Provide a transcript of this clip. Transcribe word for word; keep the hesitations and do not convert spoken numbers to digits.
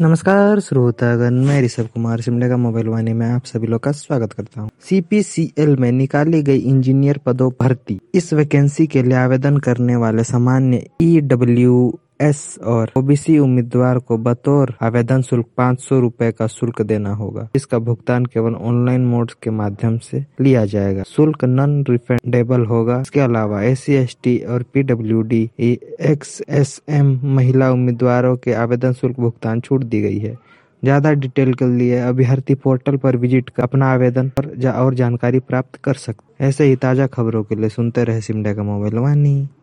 नमस्कार श्रोतागण, मैं ऋषभ कुमार शिमले का मोबाइल वाणी में आप सभी लोग का स्वागत करता हूं। सी पी सी एल में निकाली गई इंजीनियर पदों भर्ती। इस वैकेंसी के लिए आवेदन करने वाले सामान्य ई डब्ल्यू एस और ओ बी सी उम्मीदवार को बतौर आवेदन शुल्क पाँच सौ रुपए का शुल्क देना होगा। इसका भुगतान केवल ऑनलाइन मोड के माध्यम से लिया जाएगा। शुल्क नॉन रिफंडेबल होगा। इसके अलावा एस सी एस टी और P W D X S M महिला उम्मीदवारों के आवेदन शुल्क भुगतान छूट दी गई है। ज्यादा डिटेल के लिए अभ्यर्थी पोर्टल पर विजिट कर अपना आवेदन पर जा और जानकारी प्राप्त कर सकते। ऐसे ही ताजा खबरों के लिए सुनते रहे शिमला का मोबाइल वाणी।